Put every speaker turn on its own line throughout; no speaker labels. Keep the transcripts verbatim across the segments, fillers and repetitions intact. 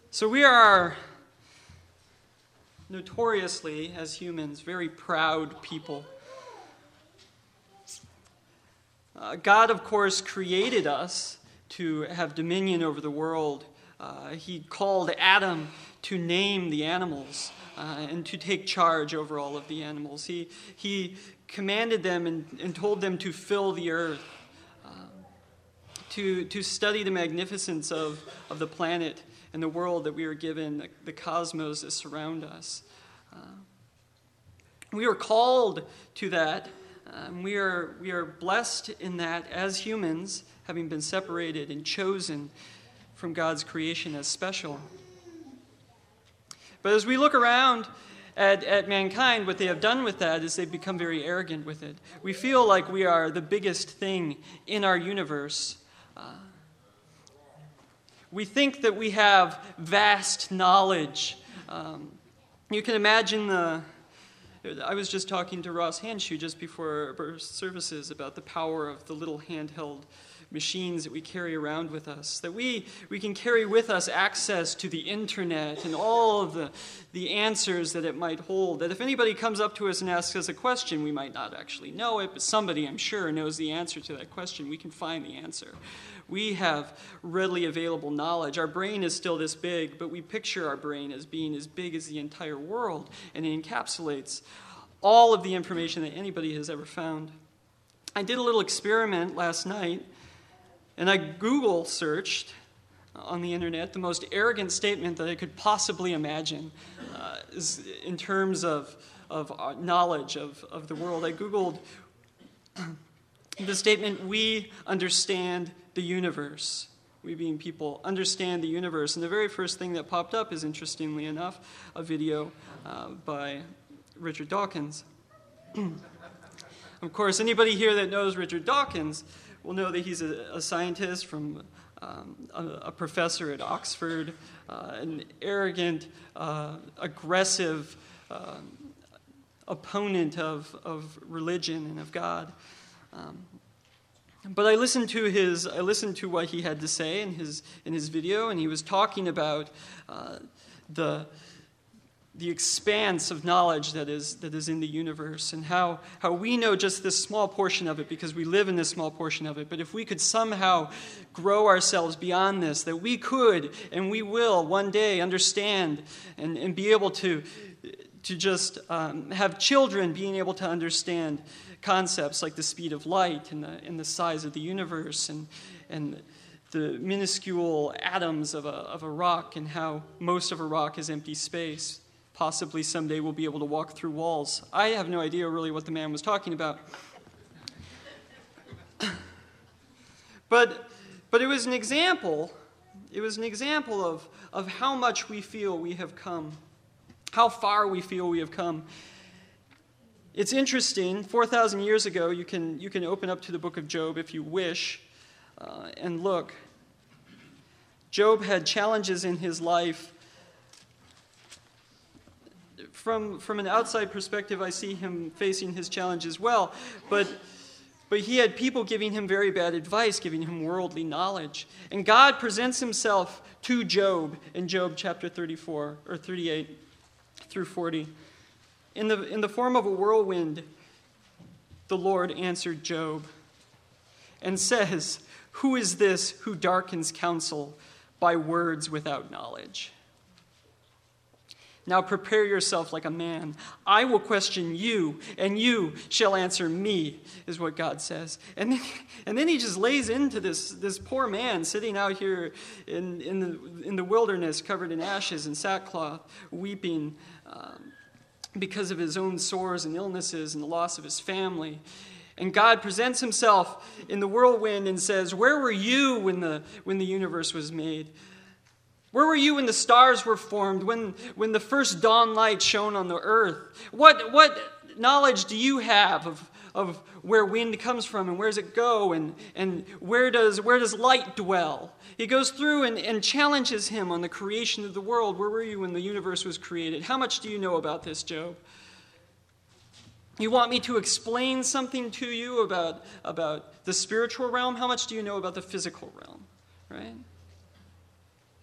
So we are notoriously, as humans, very proud people. Uh, God, of course, created us to have dominion over the world. Uh, he called Adam to name the animals uh, and to take charge over all of the animals. He, he commanded them and, and told them to fill the earth, uh, to, to study the magnificence of, of the planet and the world that we are given, the, the cosmos that surround us. Uh, we are called to that. Um, we are we are blessed in that as humans, having been separated and chosen from God's creation as special. But as we look around at, at mankind, what they have done with that is they've become very arrogant with it. We feel like we are the biggest thing in our universe. Uh, we think that we have vast knowledge. Um, you can imagine the... I was just talking to Ross Hanshoe just before our services about the power of the little handheld machines that we carry around with us, that we, we can carry with us access to the internet and all of the, the answers that it might hold, that if anybody comes up to us and asks us a question, we might not actually know it, but somebody, I'm sure, knows the answer to that question. We can find the answer. We have readily available knowledge. Our brain is still this big, but we picture our brain as being as big as the entire world, and it encapsulates all of the information that anybody has ever found. I did a little experiment last night, and I Google searched on the internet the most arrogant statement that I could possibly imagine uh, is in terms of, of knowledge of, of the world. I Googled the statement, "We understand the universe." We being people understand the universe. And the very first thing that popped up is, interestingly enough, a video uh, by Richard Dawkins. Of course, anybody here that knows Richard Dawkins will know that he's a, a scientist from um, a, a professor at Oxford, uh, an arrogant, uh, aggressive uh, opponent of, of religion and of God. Um, But I listened to his. I listened to what he had to say in his in his video, and he was talking about uh, the the expanse of knowledge that is that is in the universe, and how how we know just this small portion of it because we live in this small portion of it. But if we could somehow grow ourselves beyond this, that we could and we will one day understand and, and be able to to just um, have children being able to understand concepts like the speed of light and the, and the size of the universe and, and the minuscule atoms of a, of a rock and how most of a rock is empty space. Possibly someday we'll be able to walk through walls. I have no idea really what the man was talking about. But, but it was an example, it was an example of, of how much we feel we have come, how far we feel we have come. It's interesting, four thousand years ago, you can, you can open up to the book of Job if you wish, uh, and look. Job had challenges in his life. From, from an outside perspective, I see him facing his challenges well, but, but he had people giving him very bad advice, giving him worldly knowledge. And God presents himself to Job in Job chapter thirty-four, or thirty-eight through forty. In the, in the form of a whirlwind, the Lord answered Job and says, "Who is this who darkens counsel by words without knowledge? Now prepare yourself like a man. I will question you, and you shall answer me," is what God says. And then, and then he just lays into this, this poor man sitting out here in, in, the, in the wilderness covered in ashes and sackcloth, weeping um, because of his own sores and illnesses and the loss of his family. And God presents himself in the whirlwind and says, "Where were you when the, when the universe was made? Where were you when the stars were formed, when, when the first dawn light shone on the earth? What, what knowledge do you have of, of where wind comes from and where does it go and, and where does, where does light dwell?" He goes through and, and challenges him on the creation of the world. Where were you when the universe was created? How much do you know about this, Job? You want me to explain something to you about, about the spiritual realm? How much do you know about the physical realm? Right?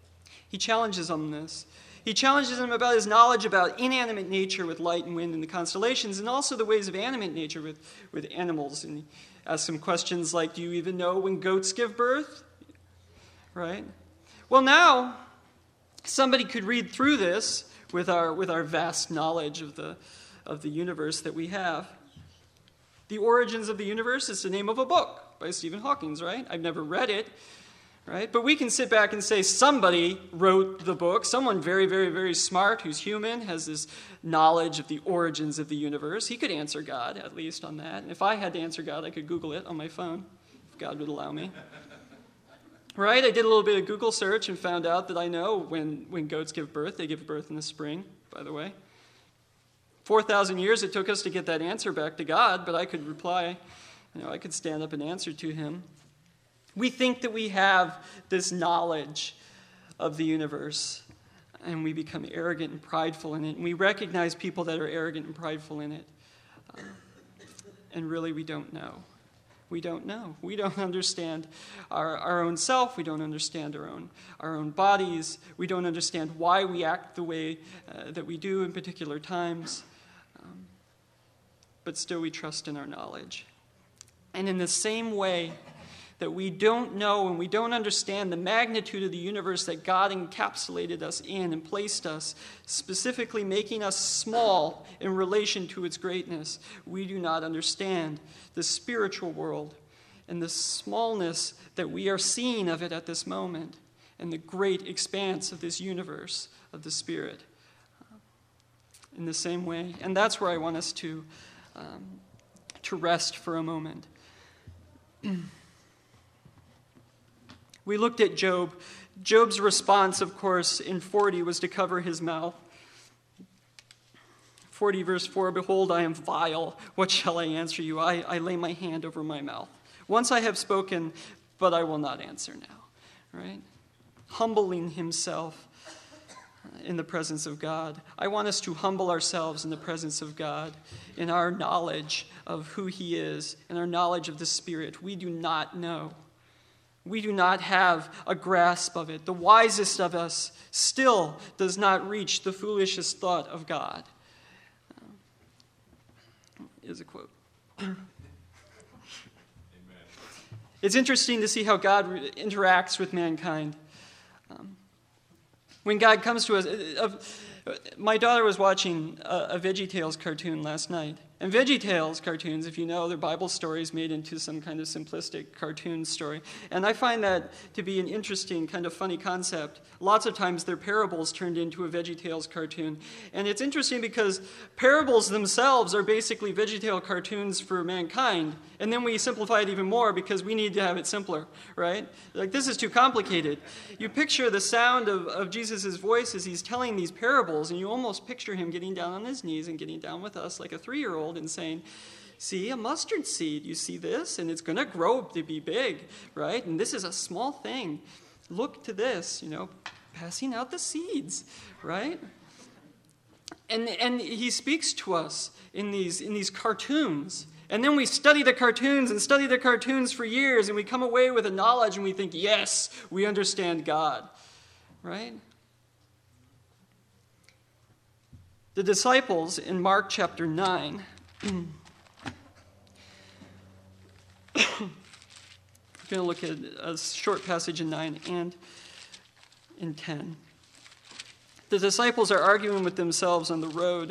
He challenges them on this. He challenges them about his knowledge about inanimate nature with light and wind and the constellations, and also the ways of animate nature with, with animals. And he asks them questions like, do you even know when goats give birth? Right? Well, now, somebody could read through this with our, with our vast knowledge of the, of the universe that we have. The Origins of the Universe is the name of a book by Stephen Hawking, right? I've never read it. Right? But we can sit back and say somebody wrote the book, someone very, very, very smart who's human, has this knowledge of the origins of the universe. He could answer God, at least, on that. And if I had to answer God, I could Google it on my phone, if God would allow me. Right? I did a little bit of Google search and found out that I know when, when goats give birth. They give birth in the spring, by the way. four thousand years it took us to get that answer back to God, but I could reply, you know, I could stand up and answer to him. We think that we have this knowledge of the universe, and we become arrogant and prideful in it. And we recognize people that are arrogant and prideful in it. Uh, and really, we don't know. We don't know. We don't understand our, our own self. We don't understand our own, our own bodies. We don't understand why we act the way uh, that we do in particular times. Um, but still, we trust in our knowledge. And in the same way that we don't know and we don't understand the magnitude of the universe that God encapsulated us in and placed us, specifically making us small in relation to its greatness, we do not understand the spiritual world and the smallness that we are seeing of it at this moment and the great expanse of this universe of the Spirit in the same way. And that's where I want us to, um, to rest for a moment. We looked at Job. Job's response, of course, in forty was to cover his mouth. forty verse four, behold, I am vile. What shall I answer you? I, I lay my hand over my mouth. Once I have spoken, but I will not answer now. Right? Humbling himself in the presence of God. I want us to humble ourselves in the presence of God, in our knowledge of who he is, in our knowledge of the Spirit. We do not know. We do not have a grasp of it. The wisest of us still does not reach the foolishest thought of God. Uh, is a quote. Amen. It's interesting to see how God re- interacts with mankind. Um, when God comes to us, uh, uh, my daughter was watching a, a VeggieTales cartoon last night. And VeggieTales cartoons, if you know, they're Bible stories made into some kind of simplistic cartoon story. And I find that to be an interesting, kind of funny concept. Lots of times they're parables turned into a VeggieTales cartoon. And it's interesting because parables themselves are basically VeggieTale cartoons for mankind. And then we simplify it even more because we need to have it simpler, right? Like, this is too complicated. You picture the sound of, of Jesus' voice as he's telling these parables, and you almost picture him getting down on his knees and getting down with us like a three-year-old and saying, see, a mustard seed, you see this? And it's going to grow to be big, right? And this is a small thing. Look to this, you know, passing out the seeds, right? And and he speaks to us in these in these cartoons. And then we study the cartoons and study the cartoons for years, and we come away with a knowledge, and we think, yes, we understand God, right? The disciples in Mark chapter nine, I'm going to look at a short passage in nine and in ten. The disciples are arguing with themselves on the road.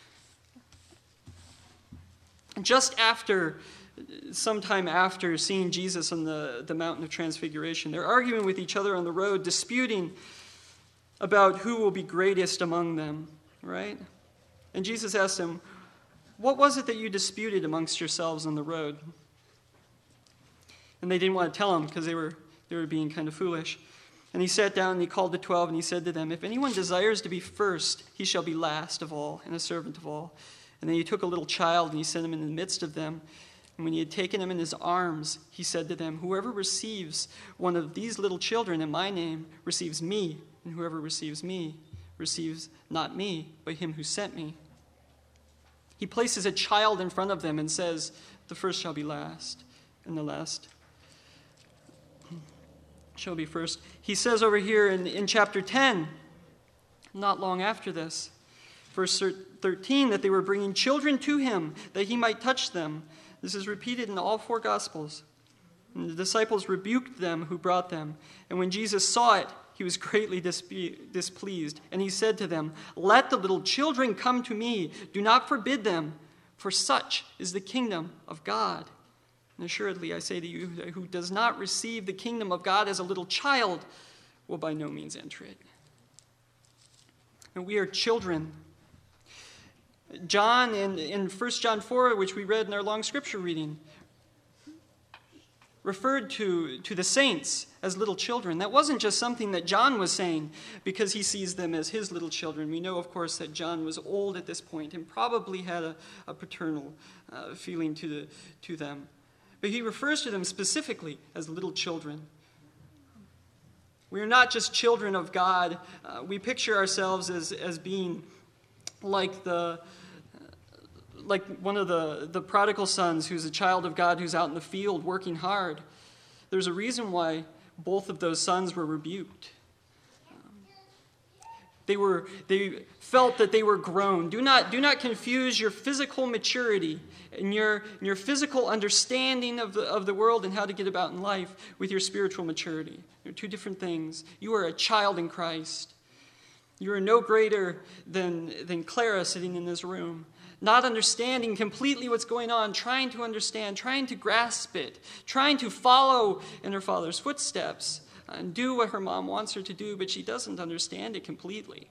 Just after, sometime after seeing Jesus on the, the Mountain of Transfiguration, they're arguing with each other on the road, disputing about who will be greatest among them, right? And Jesus asked them, what was it that you disputed amongst yourselves on the road? And they didn't want to tell him because they were, they were being kind of foolish. And he sat down and he called the twelve and he said to them, if anyone desires to be first, he shall be last of all and a servant of all. And then he took a little child and he set him in the midst of them. And when he had taken him in his arms, he said to them, whoever receives one of these little children in my name receives me, and whoever receives me receives not me, but him who sent me. He places a child in front of them and says, the first shall be last, and the last Shelby first. He says over here in, in chapter ten, not long after this, verse thirteen, that they were bringing children to him that he might touch them. This is repeated in all four Gospels. And the disciples rebuked them who brought them. And when Jesus saw it, he was greatly dispe- displeased. And he said to them, "Let the little children come to me. Do not forbid them, for such is the kingdom of God. And assuredly, I say to you, who does not receive the kingdom of God as a little child will by no means enter it." And we are children. John, in, in First John four, which we read in our long scripture reading, referred to, to the saints as little children. That wasn't just something that John was saying because he sees them as his little children. We know, of course, that John was old at this point and probably had a, a paternal uh, feeling to, the, to them. But he refers to them specifically as little children. We are not just children of God. Uh, we picture ourselves as, as being like the like one of the, the prodigal sons who's a child of God who's out in the field working hard. There's a reason why both of those sons were rebuked. Um, they were they felt that they were grown. Do not do not confuse your physical maturity and your and your physical understanding of the of the world and how to get about in life with your spiritual maturity. They're two different things. You are a child in Christ. You are no greater than, than Clara sitting in this room, not understanding completely what's going on, trying to understand, trying to grasp it, trying to follow in her father's footsteps and do what her mom wants her to do, but she doesn't understand it completely.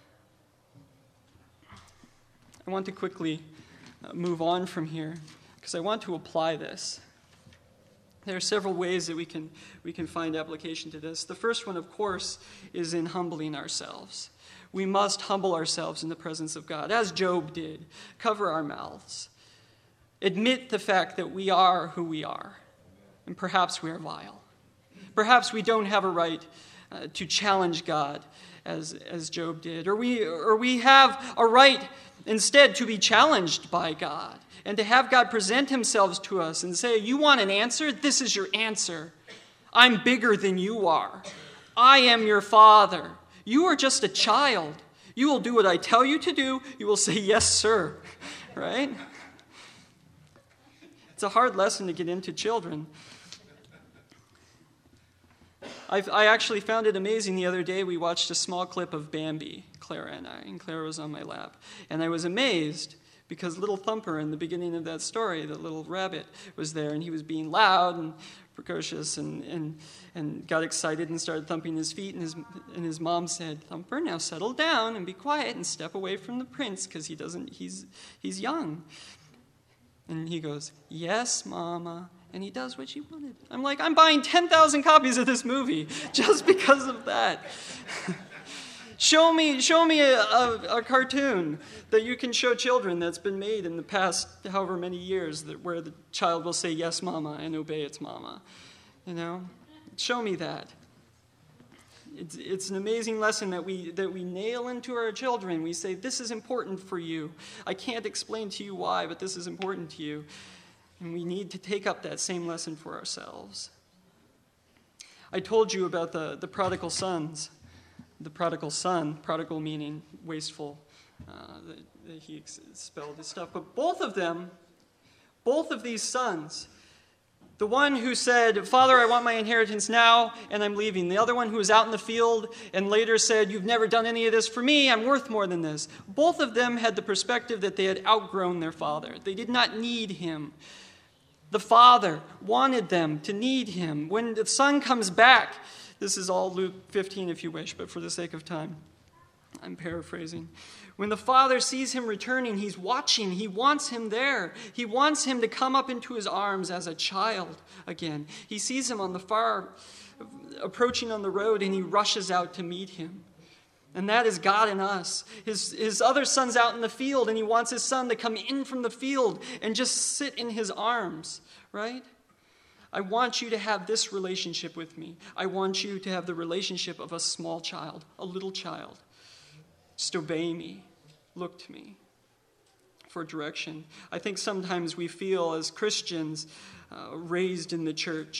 I want to quickly move on from here because I want to apply this. There are several ways that we can we can find application to this. The first one, of course, is in humbling ourselves. We must humble ourselves in the presence of God, as Job did. Cover our mouths. Admit the fact that we are who we are, and perhaps we are vile. Perhaps we don't have a right uh, to challenge God, as as Job did, or we or we have a right instead to be challenged by God. And to have God present himself to us and say, "You want an answer? This is your answer. I'm bigger than you are. I am your father. You are just a child. You will do what I tell you to do. You will say, 'Yes, sir.'" Right? It's a hard lesson to get into children. I've, I actually found it amazing the other day. We watched a small clip of Bambi, Clara and I, and Clara was on my lap. And I was amazed because little Thumper in the beginning of that story, the little rabbit, was there, and he was being loud and precocious and, and, and got excited and started thumping his feet, and his, and his mom said, "Thumper, now settle down and be quiet and step away from the prince because he doesn't, he's, he's young." And he goes, "Yes, Mama." And he does what she wanted. I'm like, I'm buying ten thousand copies of this movie just because of that. Show me, show me a, a, a cartoon that you can show children that's been made in the past however many years that where the child will say, "Yes, Mama," and obey its mama. You know, show me that. It's, it's an amazing lesson that we that we nail into our children. We say, "This is important for you. I can't explain to you why, but this is important to you." And we need to take up that same lesson for ourselves. I told you about the, the prodigal sons. The prodigal son, prodigal meaning wasteful, uh, that, that he expelled his stuff. But both of them, both of these sons, the one who said, "Father, I want my inheritance now, and I'm leaving." The other one who was out in the field and later said, "You've never done any of this for me, I'm worth more than this." Both of them had the perspective that they had outgrown their father. They did not need him. The father wanted them to need him. When the son comes back, this is all Luke fifteen if you wish, but for the sake of time, I'm paraphrasing. When the father sees him returning, he's watching. He wants him there. He wants him to come up into his arms as a child again. He sees him on the far, approaching on the road, and he rushes out to meet him. And that is God in us. His, his other son's out in the field, and he wants his son to come in from the field and just sit in his arms, right? I want you to have this relationship with me. I want you to have the relationship of a small child, a little child. Just obey me. Look to me for direction. I think sometimes we feel as Christians uh, raised in the church,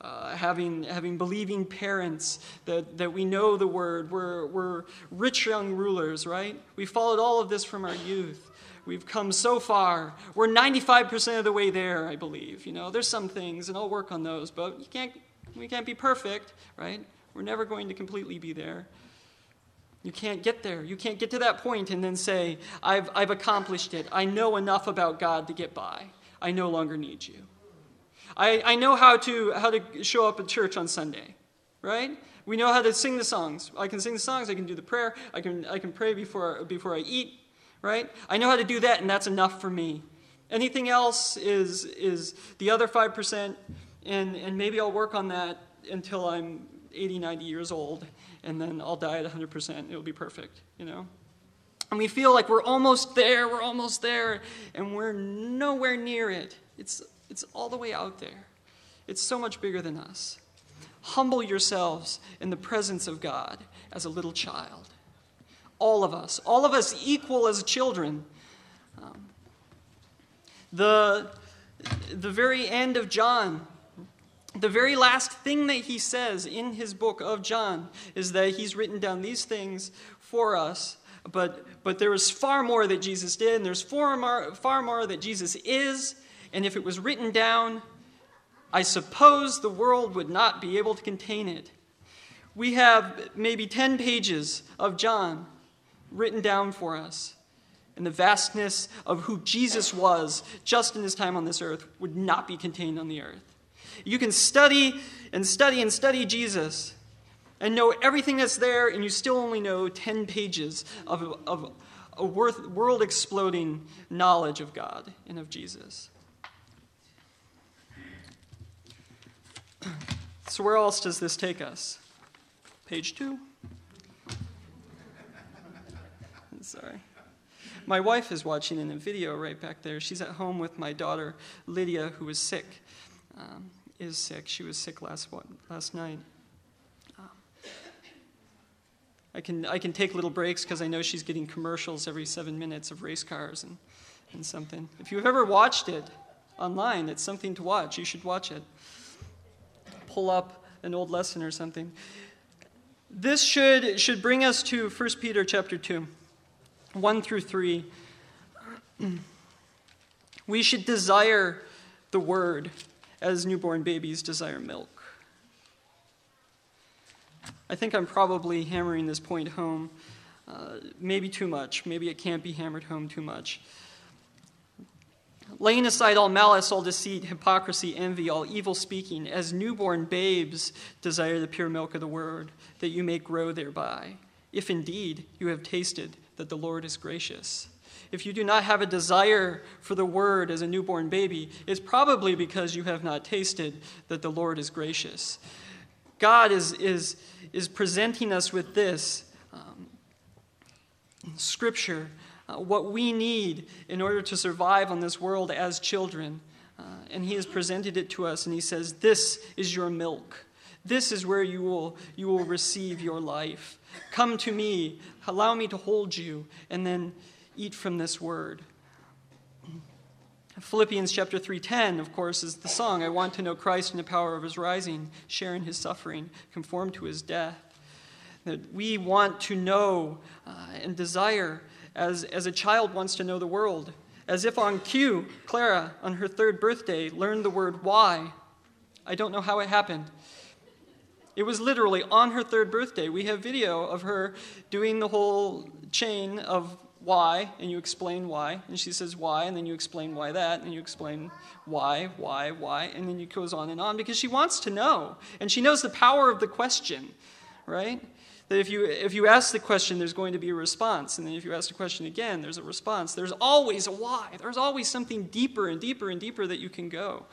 uh, having having believing parents, that, that we know the word. We're, we're rich young rulers, right? We followed all of this from our youth. We've come so far. We're ninety-five percent of the way there, I believe. You know, there's some things, and I'll work on those, but you can't, we can't be perfect, right? We're never going to completely be there. You can't get there. You can't get to that point and then say, I've, I've accomplished it. I know enough about God to get by. I no longer need you. I, I know how to how to show up at church on Sunday, right? We know how to sing the songs. I can sing the songs. I can do the prayer. I can I can pray before before I eat, right? I know how to do that, and that's enough for me. Anything else is is the other five percent, and, and maybe I'll work on that until I'm eighty, ninety years old, and then I'll die at one hundred percent. It'll be perfect, you know? And we feel like we're almost there, we're almost there, and we're nowhere near it. It's, it's all the way out there. It's so much bigger than us. Humble yourselves in the presence of God as a little child. All of us, all of us equal as children. Um, the, the very end of John, the very last thing that he says in his book of John is that he's written down these things for us, but but there is far more that Jesus did, and there's far more, far more that Jesus is, and if it was written down, I suppose the world would not be able to contain it. We have maybe ten pages of John written down for us, and the vastness of who Jesus was just in his time on this earth would not be contained on the earth. You can study and study and study Jesus and know everything that's there, and you still only know ten pages of, of a world-exploding knowledge of God and of Jesus. So where else does this take us? Page two. Sorry. My wife is watching in a video right back there. She's at home with my daughter, Lydia, who is sick. Um, is sick. She was sick last last night. Um, I can I can take little breaks because I know she's getting commercials every seven minutes of race cars and, and something. If you've ever watched it online, it's something to watch. You should watch it. Pull up an old lesson or something. This should should bring us to First Peter chapter two, one through three. We should desire the word as newborn babies desire milk. I think I'm probably hammering this point home, uh, maybe too much. Maybe it can't be hammered home too much. Laying aside all malice, all deceit, hypocrisy, envy, all evil speaking, as newborn babes desire the pure milk of the word, that you may grow thereby, if indeed you have tasted that the Lord is gracious. If you do not have a desire for the word as a newborn baby, it's probably because you have not tasted that the Lord is gracious. God is, is, is presenting us with this um, scripture, uh, what we need in order to survive on this world as children. Uh, and he has presented it to us, and he says, this is your milk. This is where you will, you will receive your life. Come to me, allow me to hold you, and then eat from this word. Philippians chapter three ten, of course, is the song, I want to know Christ in the power of his rising, share in his suffering, conform to his death. That we want to know uh, and desire as, as a child wants to know the world. As if on cue, Clara, on her third birthday, learned the word why. I don't know how it happened. It was literally on her third birthday. We have video of her doing the whole chain of why, and you explain why, and she says why, and then you explain why that, and you explain why, why, why, and then it goes on and on because she wants to know, and she knows the power of the question, right? That if you if you ask the question, there's going to be a response, and then if you ask the question again, there's a response. There's always a why. There's always something deeper and deeper and deeper that you can go.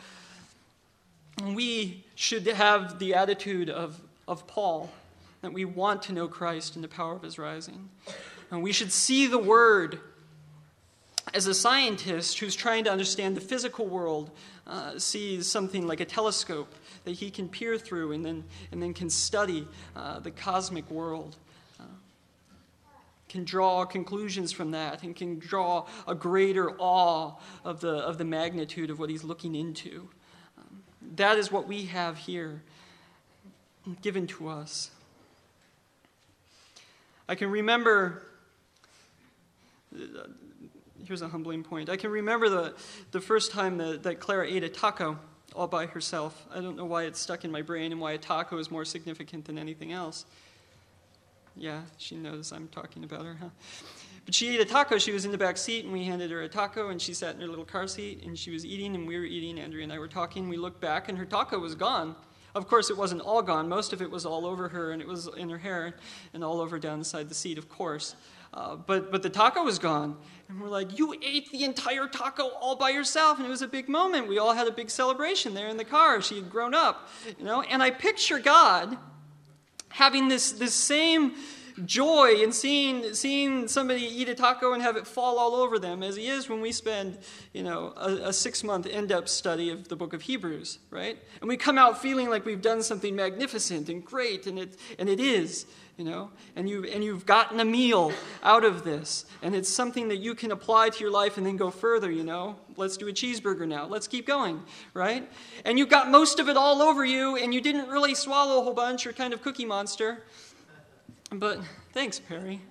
And we should have the attitude of, of Paul, that we want to know Christ and the power of his rising. And we should see the word as a scientist who's trying to understand the physical world uh, sees something like a telescope that he can peer through and then and then can study uh, the cosmic world, uh, can draw conclusions from that, and can draw a greater awe of the of the magnitude of what he's looking into. Um, that is what we have here, given to us. I can remember, here's a humbling point. I can remember the, the first time that, that Clara ate a taco all by herself. I don't know why it's stuck in my brain and why a taco is more significant than anything else. Yeah, she knows I'm talking about her, huh? But she ate a taco. She was in the back seat, and we handed her a taco, and she sat in her little car seat, and she was eating, and we were eating. Andrea and I were talking. We looked back, and her taco was gone. Of course, it wasn't all gone. Most of it was all over her, and it was in her hair, and all over down inside the seat, of course. Uh, but but the taco was gone. And we're like, you ate the entire taco all by yourself. And it was a big moment. We all had a big celebration there in the car. She had grown up, you know. And I picture God having this, this same joy in seeing seeing somebody eat a taco and have it fall all over them as he is when we spend, you know, a, a six-month in-depth study of the book of Hebrews, right? And we come out feeling like we've done something magnificent and great, and it and it is, you know, and you and you've gotten a meal out of this, and it's something that you can apply to your life and then go further, you know. Let's do a cheeseburger now. Let's keep going, right? And you got most of it all over you, and you didn't really swallow a whole bunch. You're kind of Cookie Monster. But thanks, Perry.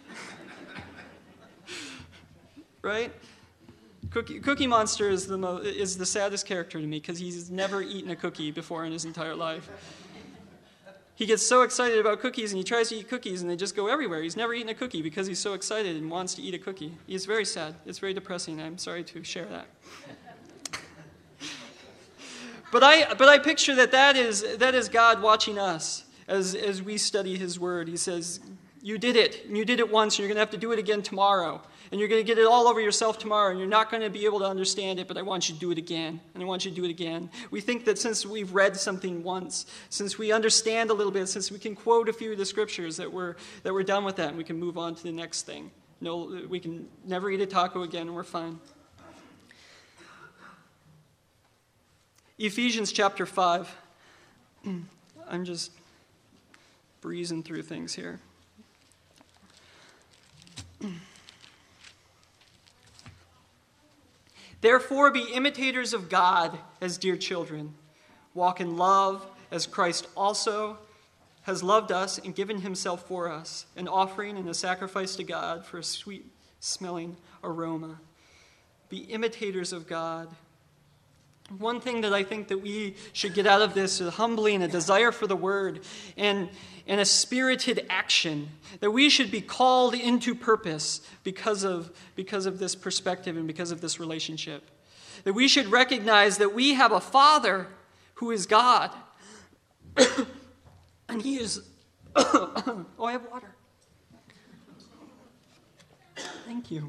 Right? Cookie, Cookie Monster is the mo- is the saddest character to me because he's never eaten a cookie before in his entire life. He gets so excited about cookies and he tries to eat cookies and they just go everywhere. He's never eaten a cookie because he's so excited and wants to eat a cookie. He's very sad. It's very depressing. I'm sorry to share that. But I but I picture that that is that is God watching us. As as we study his word, he says, you did it, and you did it once, and you're going to have to do it again tomorrow. And you're going to get it all over yourself tomorrow, and you're not going to be able to understand it, but I want you to do it again, and I want you to do it again. We think that since we've read something once, since we understand a little bit, since we can quote a few of the scriptures, that we're that we're done with that, and we can move on to the next thing. No, we can never eat a taco again, and we're fine. Ephesians chapter five. I'm just breezing through things here. Therefore, be imitators of God as dear children. Walk in love as Christ also has loved us and given himself for us, an offering and a sacrifice to God for a sweet-smelling aroma. Be imitators of God. One thing that I think that we should get out of this is humbly and a desire for the word and, and a spirited action, that we should be called into purpose because of, because of this perspective and because of this relationship. That we should recognize that we have a Father who is God. And he is... oh, I have water. Thank you.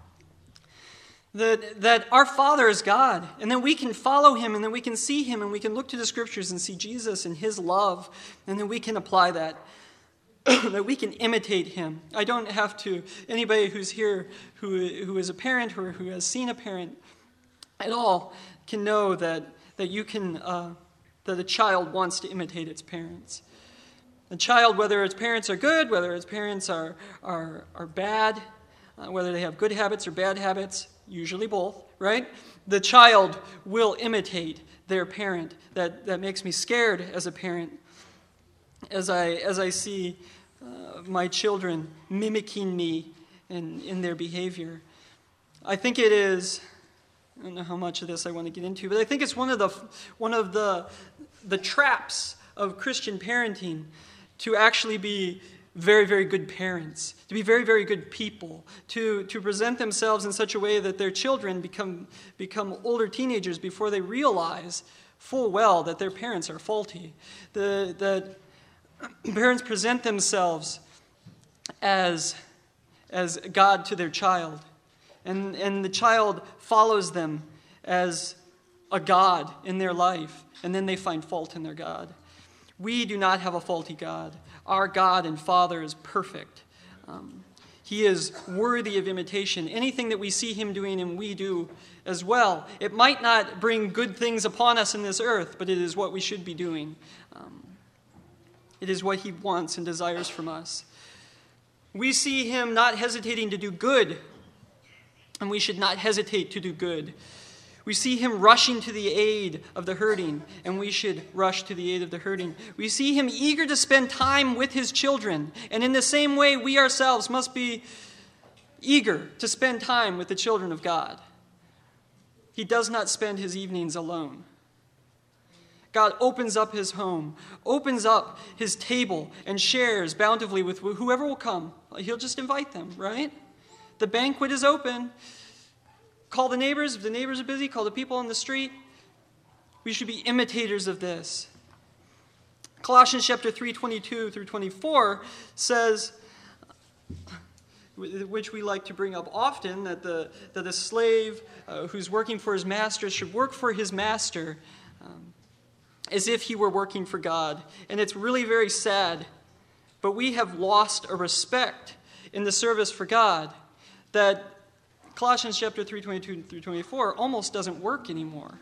That, that our Father is God, and then we can follow him, and then we can see him, and we can look to the scriptures and see Jesus and his love, and then we can apply that, that we can imitate him. I don't have to, anybody who's here who, who is a parent or who has seen a parent at all can know that, that you can, uh, that a child wants to imitate its parents. A child, whether its parents are good, whether its parents are, are, are bad, uh, whether they have good habits or bad habits, usually both, right? The child will imitate their parent. That that makes me scared as a parent, as I as I see uh, my children mimicking me in, in their behavior. I think it is, I don't know how much of this I want to get into, but I think it's one of the one of the the traps of Christian parenting to actually be very, very good parents, to be very, very good people, to, to present themselves in such a way that their children become, become older teenagers before they realize full well that their parents are faulty. The, that parents present themselves as, as God to their child, and, and the child follows them as a God in their life, and then they find fault in their God. We do not have a faulty God. Our God and Father is perfect. Um, he is worthy of imitation. Anything that we see him doing and we do as well. It might not bring good things upon us in this earth, but it is what we should be doing. Um, it is what he wants and desires from us. We see him not hesitating to do good, and we should not hesitate to do good. We We see him rushing to the aid of the hurting, and we should rush to the aid of the hurting. We see him eager to spend time with his children, and in the same way, we ourselves must be eager to spend time with the children of God. He does not spend his evenings alone. God opens up his home, opens up his table, and shares bountifully with whoever will come. He'll just invite them, right? The banquet is open. Call the neighbors. If the neighbors are busy, call the people on the street. We should be imitators of this. Colossians chapter three, twenty-two through twenty-four says, which we like to bring up often, that the that a slave uh, who's working for his master should work for his master um, as if he were working for God. And it's really very sad, but we have lost a respect in the service for God that Colossians chapter three, twenty-two through twenty-four almost doesn't work anymore.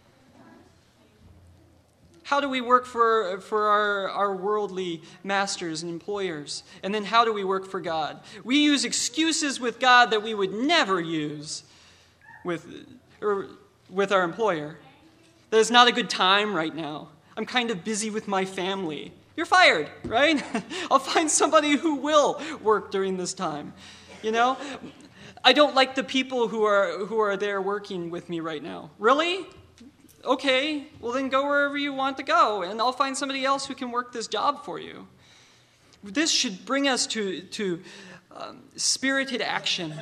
How do we work for, for our, our worldly masters and employers? And then how do we work for God? We use excuses with God that we would never use with, or with our employer. That it's not a good time right now. I'm kind of busy with my family. You're fired, right? I'll find somebody who will work during this time. You know? I don't like the people who are who are there working with me right now. Really? Okay, well then go wherever you want to go, and I'll find somebody else who can work this job for you. This should bring us to, to um, spirited action.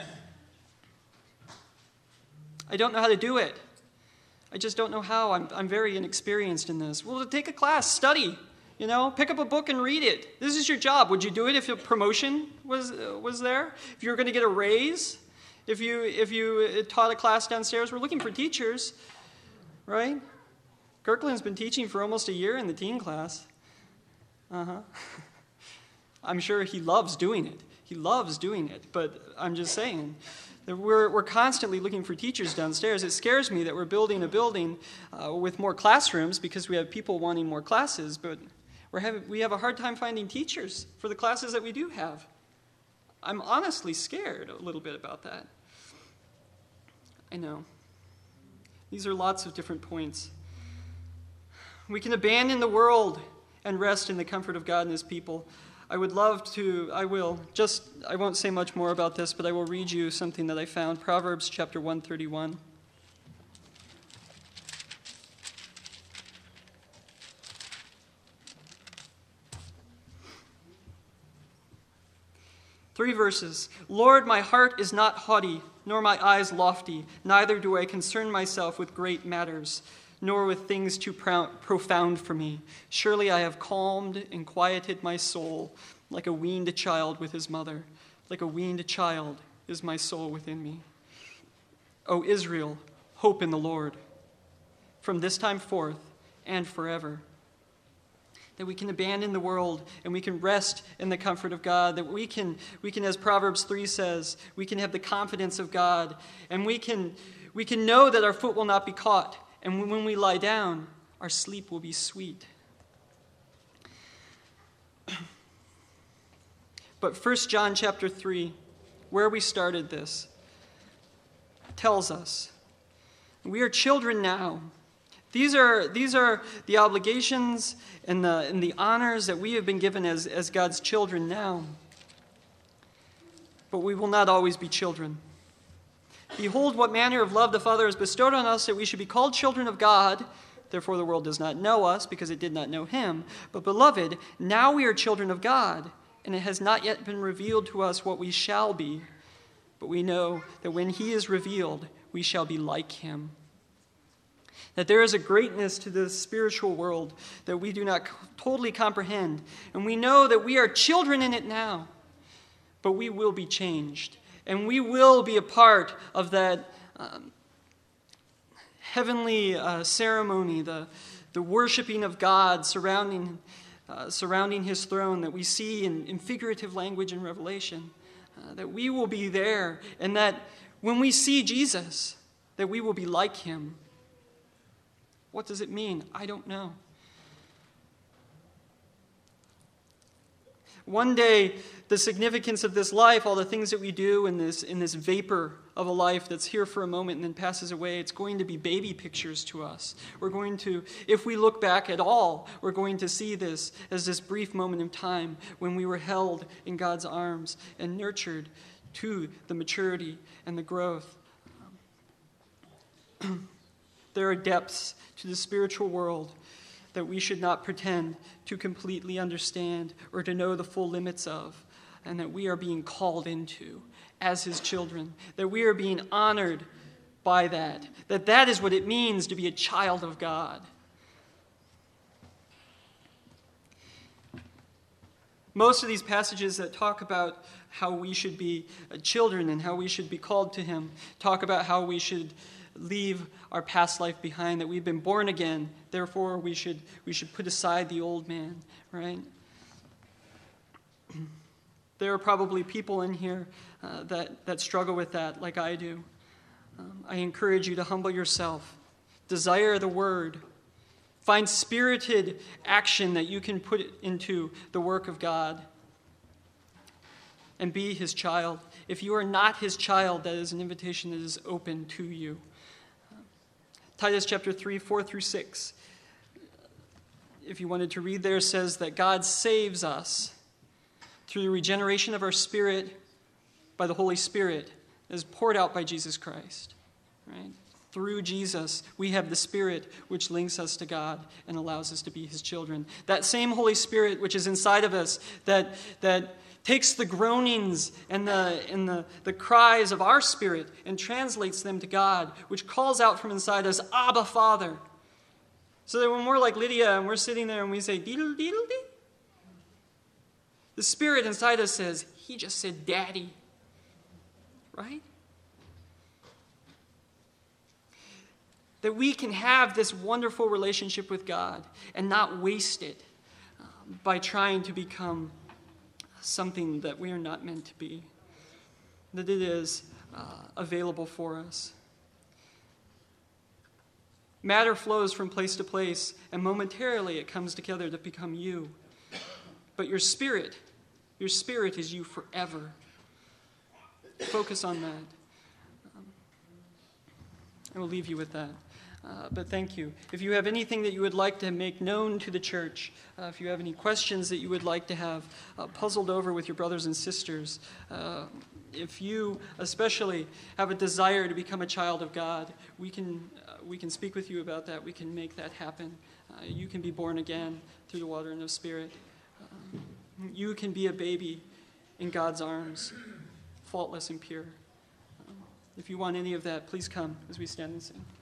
I don't know how to do it. I just don't know how. I'm, I'm very inexperienced in this. Well, take a class, study. You know, pick up a book and read it. This is your job. Would you do it if a promotion was uh, was there? If you were going to get a raise? If you if you taught a class downstairs? We're looking for teachers, right? Kirkland's been teaching for almost a year in the teen class. Uh-huh. I'm sure he loves doing it. He loves doing it, but I'm just saying that we're we're constantly looking for teachers downstairs. It scares me that we're building a building uh, with more classrooms because we have people wanting more classes, but we're having, we have a hard time finding teachers for the classes that we do have. I'm honestly scared a little bit about that. I know. These are lots of different points. We can abandon the world and rest in the comfort of God and his people. I would love to, I will, just, I won't say much more about this, but I will read you something that I found. Proverbs chapter one thirty-one. Three verses. Lord, my heart is not haughty, nor my eyes lofty, neither do I concern myself with great matters, nor with things too profound for me. Surely I have calmed and quieted my soul, like a weaned child with his mother. Like a weaned child is my soul within me. O Israel, hope in the Lord, from this time forth and forever. That we can abandon the world and we can rest in the comfort of God, that we can, we can, as Proverbs three says, we can have the confidence of God, and we can, we can know that our foot will not be caught, and when we lie down, our sleep will be sweet. But First John chapter three, where we started this, tells us we are children now. These are, these are the obligations and the, and the honors that we have been given as, as God's children now. But we will not always be children. Behold, what manner of love the Father has bestowed on us, that we should be called children of God. Therefore the world does not know us, because it did not know him. But beloved, now we are children of God, and it has not yet been revealed to us what we shall be. But we know that when he is revealed, we shall be like him. That there is a greatness to the spiritual world that we do not totally comprehend. And we know that we are children in it now. But we will be changed. And we will be a part of that um, heavenly uh, ceremony, the, the worshiping of God surrounding, uh, surrounding his throne that we see in, in figurative language in Revelation. Uh, that we will be there. And that when we see Jesus, that we will be like him. What does it mean? I don't know. One day, the significance of this life, all the things that we do in this, in this vapor of a life that's here for a moment and then passes away, it's going to be baby pictures to us. We're going to, if we look back at all, we're going to see this as this brief moment of time when we were held in God's arms and nurtured to the maturity and the growth. There are depths to the spiritual world that we should not pretend to completely understand or to know the full limits of, and that we are being called into as his children, that we are being honored by that, that that is what it means to be a child of God. Most of these passages that talk about how we should be children and how we should be called to him talk about how we should leave our past life behind, that we've been born again, therefore we should we should put aside the old man, right? There are probably people in here uh, that, that struggle with that like I do. Um, I encourage you to humble yourself, desire the word, find spirited action that you can put into the work of God, and be his child. If you are not his child, that is an invitation that is open to you. Titus chapter three, four through six, if you wanted to read there, says that God saves us through the regeneration of our spirit by the Holy Spirit that is poured out by Jesus Christ. Right? Through Jesus, we have the Spirit which links us to God and allows us to be his children. That same Holy Spirit which is inside of us that that takes the groanings and the and the, the cries of our spirit and translates them to God, which calls out from inside us, Abba, Father. So that when we're like Lydia and we're sitting there and we say, deedle, deedle, dee, the Spirit inside us says, he just said Daddy. Right? That we can have this wonderful relationship with God and not waste it um, by trying to become something that we are not meant to be, that it is uh, available for us. Matter flows from place to place, and momentarily it comes together to become you. But your spirit, your spirit is you forever. Focus on that. Um, I will leave you with that. Uh, but thank you. If you have anything that you would like to make known to the church, uh, if you have any questions that you would like to have uh, puzzled over with your brothers and sisters, uh, if you especially have a desire to become a child of God, we can uh, we can speak with you about that. We can make that happen. Uh, you can be born again through the water and the Spirit. Uh, you can be a baby in God's arms, faultless and pure. Uh, if you want any of that, please come as we stand and sing.